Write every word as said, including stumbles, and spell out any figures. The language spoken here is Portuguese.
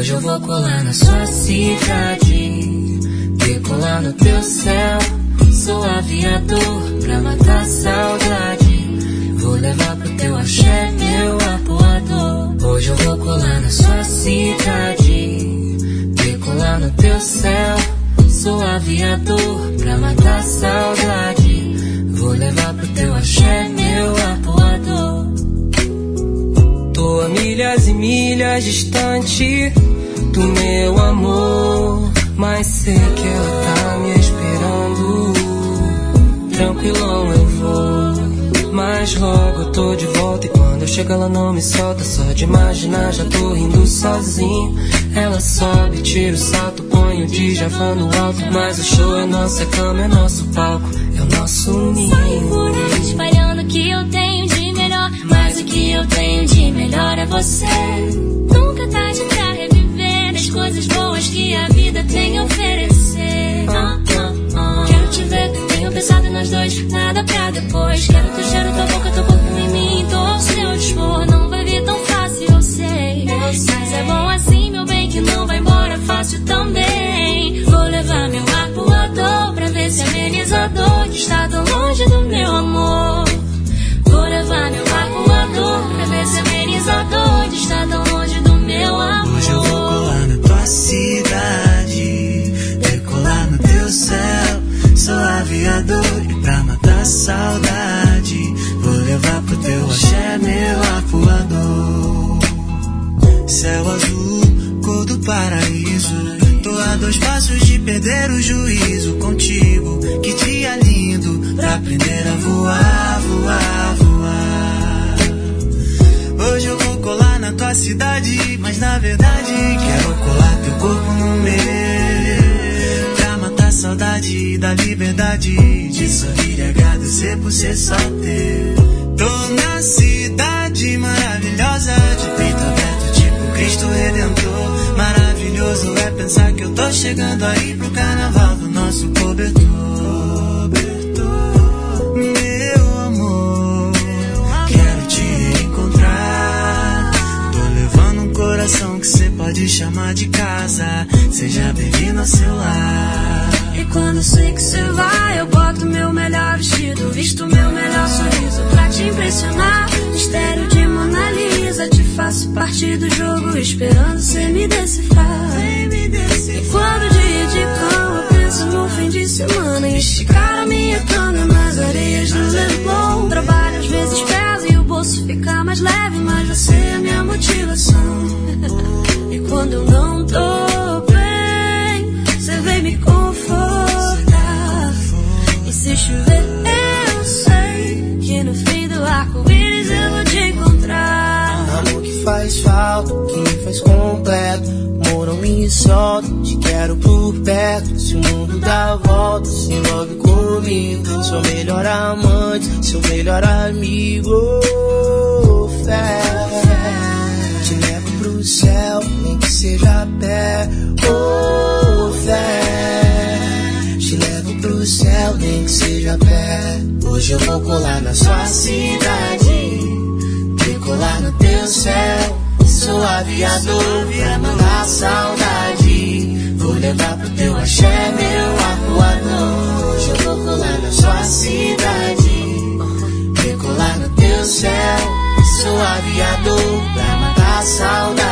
Hoje eu vou colar na sua cidade, decolar no teu céu. Sou aviador pra matar saudade. Vou levar pro teu axé, meu apoador. Hoje eu vou colar na sua cidade, decolar no teu céu. Sou aviador pra matar saudade. Vou levar pro teu axé, meu apoador. Tô a milhas e milhas distante do meu amor, mas sei que ela tá me esperando. Tranquilão eu vou, mas logo eu tô de volta. E quando eu chego ela não me solta. Só de imaginar já tô rindo sozinho. Ela sobe, tira o salto, põe o Djavan no alto. Mas o show é nosso, a cama é nosso palco, é o nosso ninho. Sai por aí espalhando o que eu tenho de melhor, mas o que eu tenho de melhor é você. Nunca tarde pra reviver as coisas boas que a vida tem a oferecer. Ah, ah, ah. Quero te ver, tenho pensado nós dois, nada pra depois. Quero teu cheiro, tua boca, teu corpo em mim. Tô ao seu dispor, não vai vir tão fácil, eu sei. Mas é bom assim, meu bem, que não vai embora fácil também. Vou levar meu arpoador pra ver se ameniza a dor de estar tão longe do meu amor. Vou levar meu arpoador pra ver se ameniza a dor de estar tão longe do meu amor. Hoje eu vou colar na tua cidade, decolar no teu céu. Sou aviador e pra matar saudade vou levar pro teu axé, meu arpoador. Céu azul, cor do paraíso. Tô a dois passos de perder o juízo contigo. Que dia lindo pra aprender a voar, voar, voar. Hoje eu vou colar na tua cidade, mas na verdade quero colar teu corpo no meu, pra matar saudade da liberdade de sorrir e agradecer por ser só teu. Tô na cidade maravilhosa, de peito aberto tipo Cristo Redentor. Maravilhoso é pensar que eu tô chegando aí pro carnaval do nosso cobertor. Meu amor, quero te encontrar. Tô levando um coração que cê pode chamar de casa. Seja bem-vindo ao seu lar. E quando sei que cê vai, eu boto meu melhor vestido, visto meu melhor sorriso pra te impressionar. Mistério de Mona Lisa, te faço parte do jogo, esperando cê me decifrar. E quando o dia de cão, eu penso no fim de semana em esticar a minha cama nas areias do Leblon. Trabalho às vezes pesa e o bolso fica mais leve, mas você é minha motivação. E quando eu não tô bem, cê vem me confortar. E se chover, eu sei que no fim do arco-íris eu vou te encontrar. Amor que faz falta, que me faz completo. Amor, não me solta, te quero por perto. Se o mundo dá volta, se envolve comigo. Seu melhor amante, seu melhor amigo. Oh, fé, te levo pro céu, nem que seja a pé. Oh, fé, te levo pro céu, nem que seja a pé. Hoje eu vou colar na sua cidade, decolar no teu céu. Sou aviador pra matar saudade. Vou levar pro teu axé, meu arpoador. Hoje eu vou colar na sua cidade, decolar no teu céu. Sou aviador pra matar saudade.